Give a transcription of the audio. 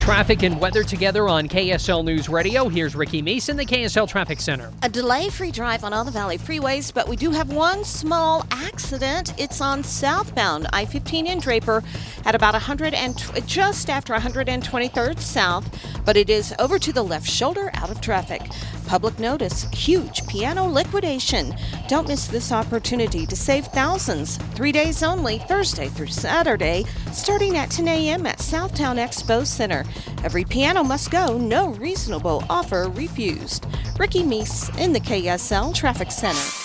Traffic and weather together on KSL News Radio. Here's Ricky Meese in the KSL Traffic Center. A delay-free drive on all the Valley freeways, but we do have one small accident. It's on southbound I-15 in Draper at about just after 123rd South, but it is over to the left shoulder out of traffic. Public notice, huge piano liquidation. Don't miss this opportunity to save thousands. 3 days only, Thursday through Saturday, starting at 10 a.m. at Southtown Expo Center. Every piano must go, no reasonable offer refused. Ricky Meese in the KSL Traffic Center.